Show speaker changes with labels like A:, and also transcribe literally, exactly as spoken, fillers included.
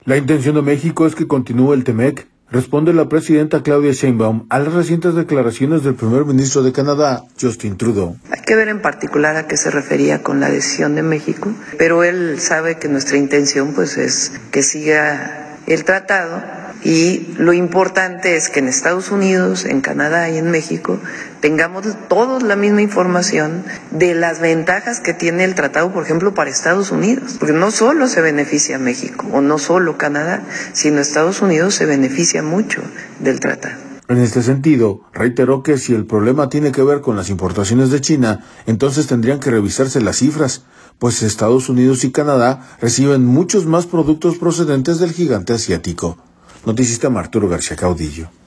A: La intención de México es que continúe el TEMEC, responde la presidenta Claudia Sheinbaum a las recientes declaraciones del primer ministro de Canadá, Justin Trudeau.
B: Hay que ver en particular a qué se refería con la decisión de México, pero él sabe que nuestra intención pues es que siga el tratado y lo importante es que en Estados Unidos, en Canadá y en México tengamos todos la misma información de las ventajas que tiene el tratado, por ejemplo, para Estados Unidos, porque no solo se beneficia México o no solo Canadá, sino Estados Unidos se beneficia mucho del tratado.
A: En este sentido, reiteró que si el problema tiene que ver con las importaciones de China, entonces tendrían que revisarse las cifras, pues Estados Unidos y Canadá reciben muchos más productos procedentes del gigante asiático. Noticista Arturo García Caudillo.